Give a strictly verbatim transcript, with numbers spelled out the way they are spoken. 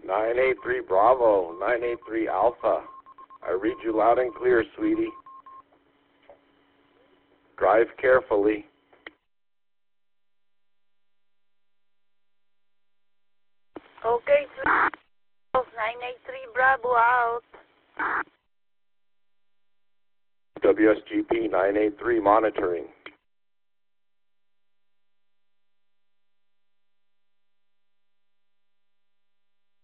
nine eight three Bravo, nine eight three Alpha. I read you loud and clear, sweetie. Drive carefully. Okay, nine eight three Bravo out. W S G P nine eight three monitoring.